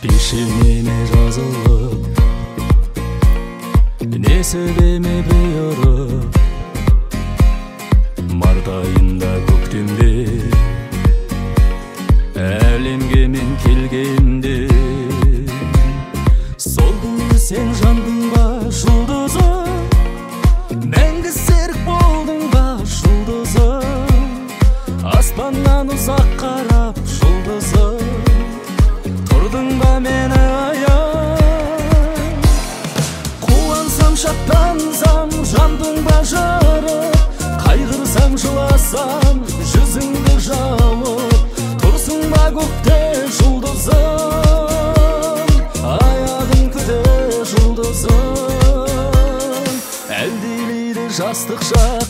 ишенеме жазылып, не себеме бұйырып, март айында көктемде әлемге мен келгенде, сол күні сен жандың ба жұлдызым, мәңгі серік болдың ба жұлдызым, аспаннан ұзақ қарап жұлдызым, тұрдың ба мені аяп, қуансам шаттансам жандың ба жарып, қайғырсам жыласам жүзіңді жауып, тұрсың ба көкте жұлдызым, аяғын күте жұлдызым, әлдилейді жастық шақ,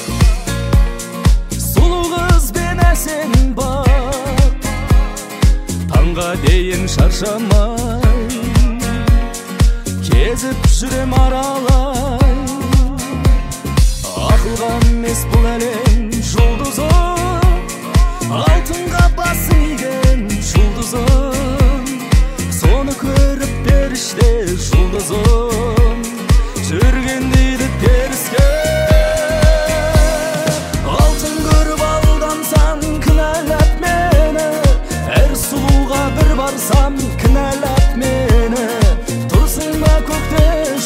сұлу қыз бен әсем бақ, таңға дейін шаршамай кезіп жүрем аралай, ақылға емес бұл әлем жұлдызым, алтынға бас иген жұлдызым, соны көріп періште жұлдызым, жүрген дейді теріске. Алтын көріп алдансаң кінәлап мені, әр сұлуға бір барсам кінәлап мені, тұрсың ба көкте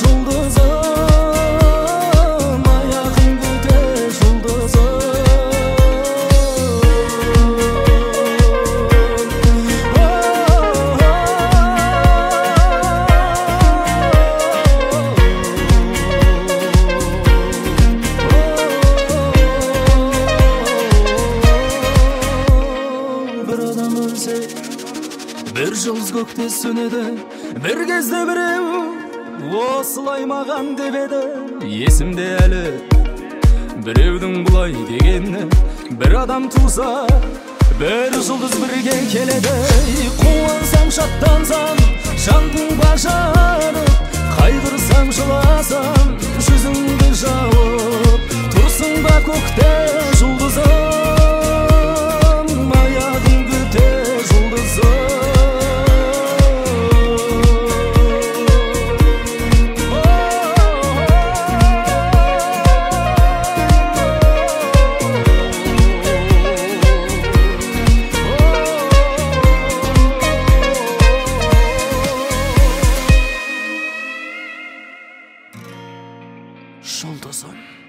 жұлдызым, аяғын күте жұлдызым. Bir adam ölse, bir жұлдыз көкте сөнеді, бір кезде біреу осылай маған деп еді. Есімде әлі біреудің бұлай дегені, бір адам туса, бір жұлдыз бірге келеді. Қуансам шаттансам жандың ба жарып, қайғырсам жыласам жүзіңді жауып, тұрсың ба көкте жұлдызым, аяғын күте жұлдызым. Жұлдызым.